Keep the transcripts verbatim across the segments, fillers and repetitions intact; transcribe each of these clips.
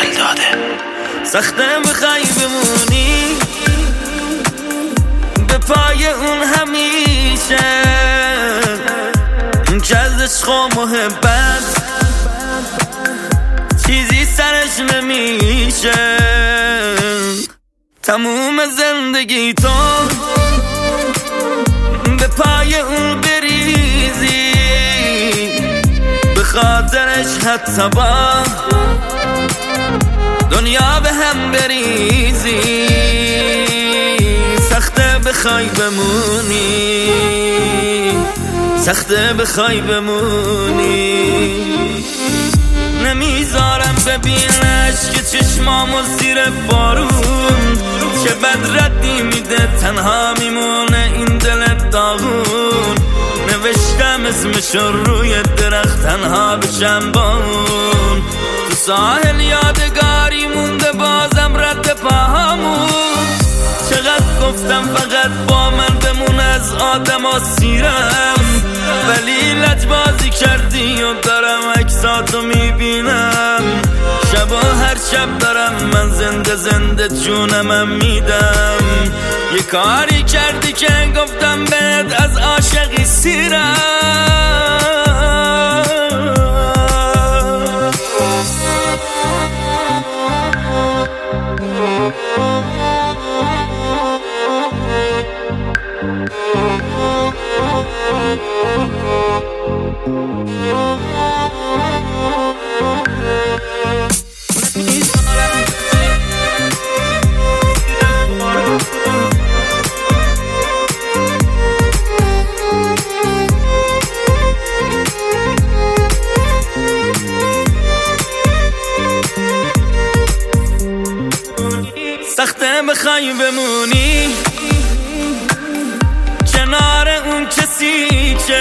دل داده. سخته بخوای بمونی به پای اون همیشه، این که از عشق و محبت چیزی سرش نمیشه. تموم زندگی تو به پای اون بریزی، به خاطرش حتی با دنیا به هم بریزی. سخته بخوای بمونی، سخته بخوای بمونی. نمیذارم ببینش که چشمامو زیر بارون، چه بد ردی میده تنها میمونه این دل داغون. نوشتم اسمشو روی درخت تنها بشم با اون، تو ساحل یادگاری مونده بازم رد پاهامون. چقدر گفتم فقط با من بمون از آدم ها سیرم، ولی لجبازی کردی و دارم عکساتو میبینم. شب و هر شب دارم من زنده زنده جونمم میدم. یه کاری کردی که گفتم بهت از عاشقی سیرم. سخته بخوای بمونی کنار اون کسی که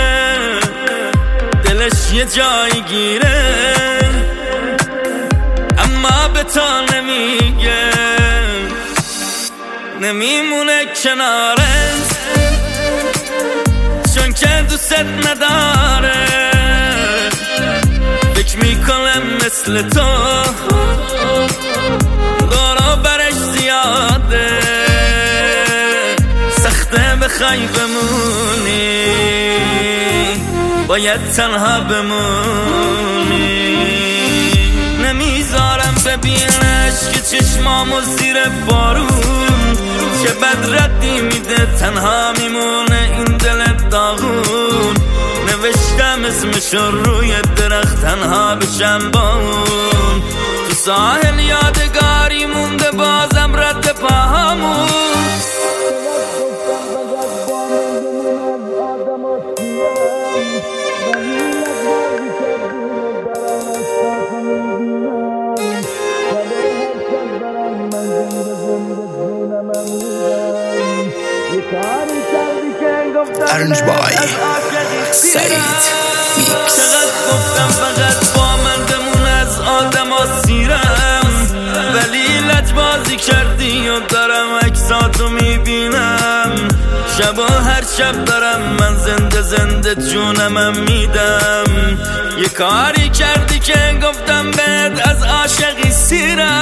دلش یه جایی گیره اما به تو نمیگه. نمیمونه کنارت چون که دوست نداره. فکر میکنم مثل تو دورو برش زیاده. سخته بخوای بمونی باید تنها بمونی. نمیذارم ببینش که چشمامو زیر بارون، چه بد ردی میده تنها میمونه این دل داغون. نوشتم اسمشو روی درخت تنها بشم با اون، تو ساحل یادگاری مونده بازم رد پاهامون. Arranged by Said Mix. چقدر گفتم فقط با من بمون از آدم ها سیرم، ولی لجبازی کردی و دارم عکساتو میبینم. شب و هر شب دارم من زنده زنده جونمم میدم. یه کاری کردی که گفتم بهت از عاشقی سیرم.